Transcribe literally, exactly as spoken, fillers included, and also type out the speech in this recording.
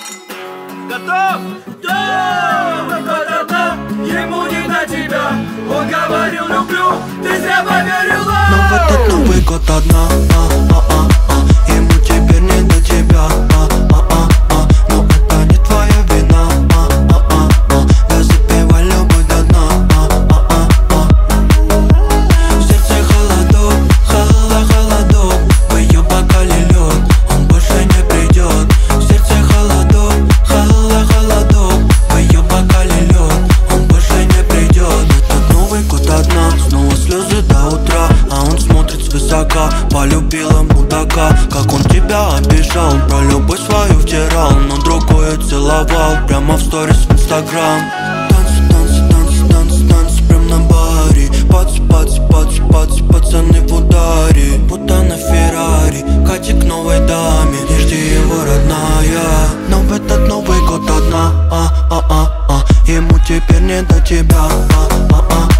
Готов? Да! Да-да-да, ему не до тебя. Он говорил люблю, ты зря поверила. Но в этот Новый год одна, а, а, а, а. Ему теперь не до тебя, а, а, а, а. Но это не твоя вина, а, а, а, а. Да запивай любовь до дна, а, а, а, а. В сердце холодок, холодок, холодок. В ее бокале лед, он больше не придет. В сердце холодок, холодок, холодок. В ее бокале лед, он больше не придет. Этот Новый год одна, снова слезы до утра. А он смотрит свысока, полюбила мудака. Как он тебя обижал, про любовь свою втирал, но другое целовал прямо в сторис в инстаграм. Танцы, танцы, танцы, танцы, танцы прям на баре. Пац, пац, пац, пац, пацаны в ударе. Будто на Феррари, катит к новой даме. Не жди его, родная. Но в этот Новый год одна, а, а, а, а. Ему теперь не до тебя, а, а, а.